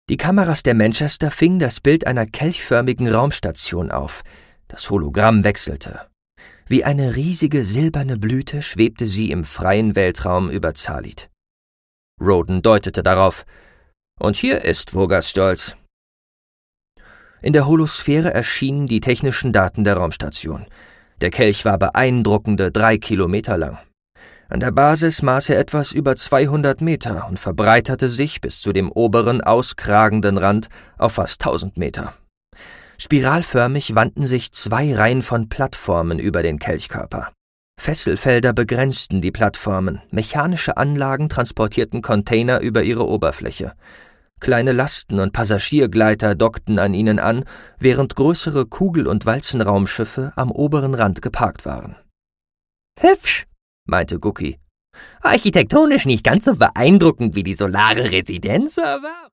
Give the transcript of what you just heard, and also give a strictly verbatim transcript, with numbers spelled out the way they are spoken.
Die Kameras der Manchester fingen das Bild einer kelchförmigen Raumstation auf. Das Hologramm wechselte. Wie eine riesige silberne Blüte schwebte sie im freien Weltraum über Zalit. Roden deutete darauf. Und hier ist Vogers Stolz. In der Holosphäre erschienen die technischen Daten der Raumstation. Der Kelch war beeindruckende drei Kilometer lang. An der Basis maß er etwas über zweihundert Meter und verbreiterte sich bis zu dem oberen, auskragenden Rand auf fast tausend Meter. Spiralförmig wandten sich zwei Reihen von Plattformen über den Kelchkörper. Fesselfelder begrenzten die Plattformen, mechanische Anlagen transportierten Container über ihre Oberfläche. Kleine Lasten- und Passagiergleiter dockten an ihnen an, während größere Kugel- und Walzenraumschiffe am oberen Rand geparkt waren. »Hübsch«, meinte Gucki. »Architektonisch nicht ganz so beeindruckend wie die solare Residenz, aber...«